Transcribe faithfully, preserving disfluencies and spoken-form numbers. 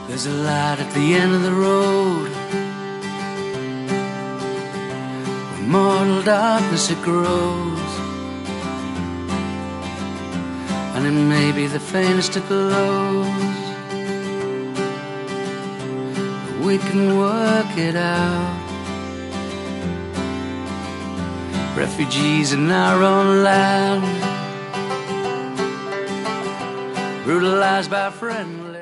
There's a light at the end of the road, where mortal darkness it grows, and it may be the faintest of glows, but we can work it out. Refugees in our own land, brutalized by friendly